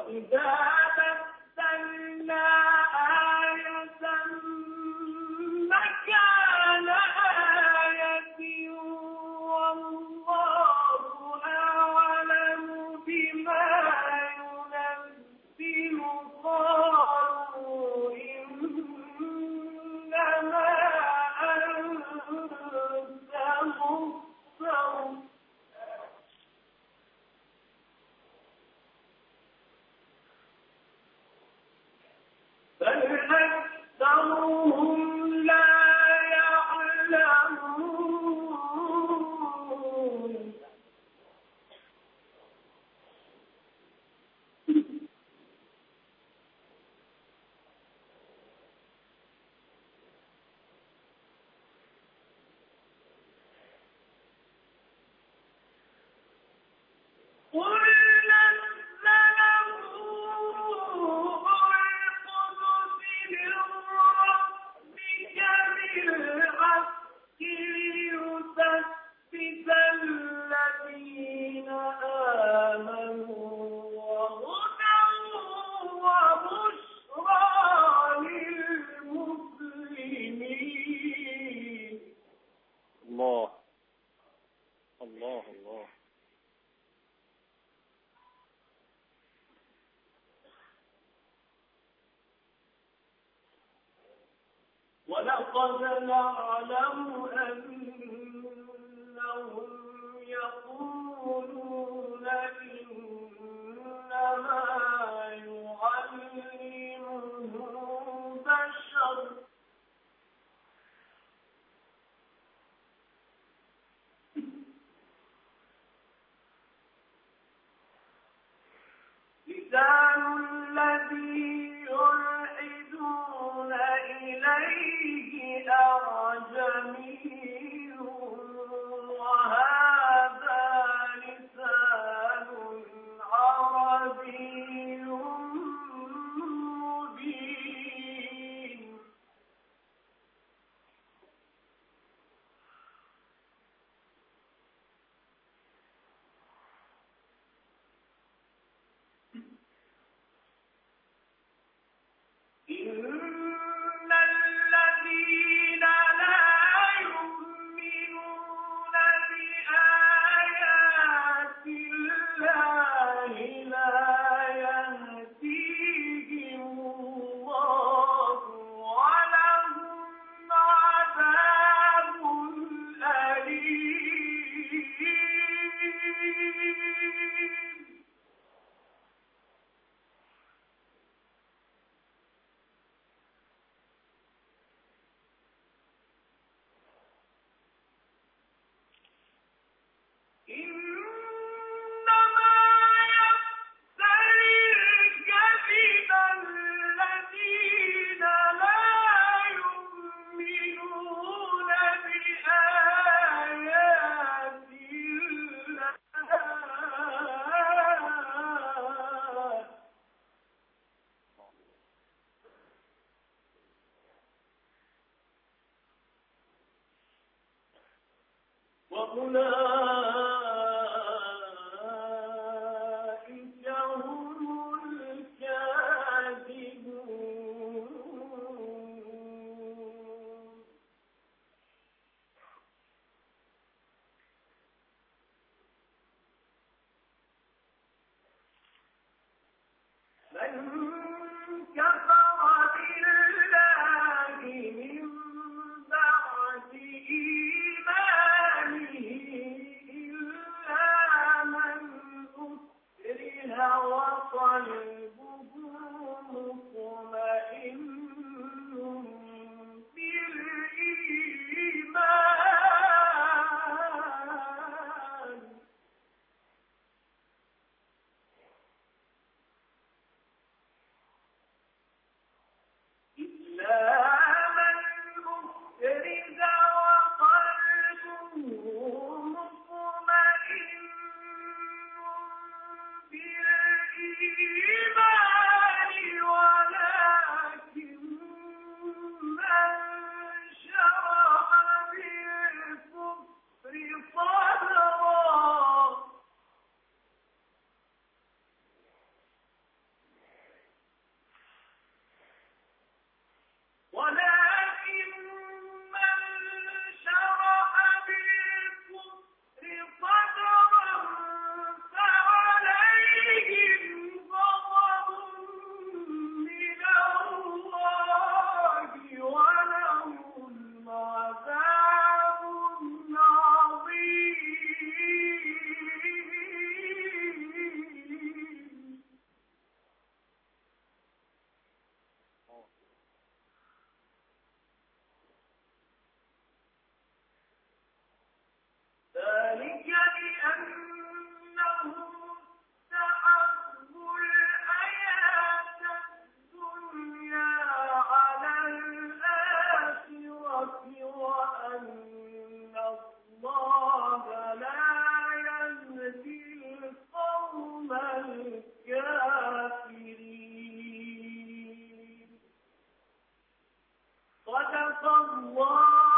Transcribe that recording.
وإذا بدلنا آية مكان آية والله أعلم بما ينزل قالوا إنما أنت مفتر بل أكثرهم لا يعلمون قل نزله روح القدس من ربك بالحق ليثبت الذين آمنوا وهدى وبشرى للمسلمين. الله الله الله. ولقد نعلم أنهم يقولون إنما يعلمه بشر لسان الذي يلحدون إليه أعجمي وهذا لسان عربي مبين. إن الذين لا يؤمنون بآيات الله لا يهديهم الله ولهم عذاب أليم. إنما يفتري الكذب الذين لا يؤمنون بآيات الله وأولئك هم الكاذبون. من كفر بالله من بعد إيمانه إلا من أكره وقلبه مطمئن بالإيمان إلا من أكره وقلبه مطمئن بالإيمان ولكن من شرح بالكفر صدرا الله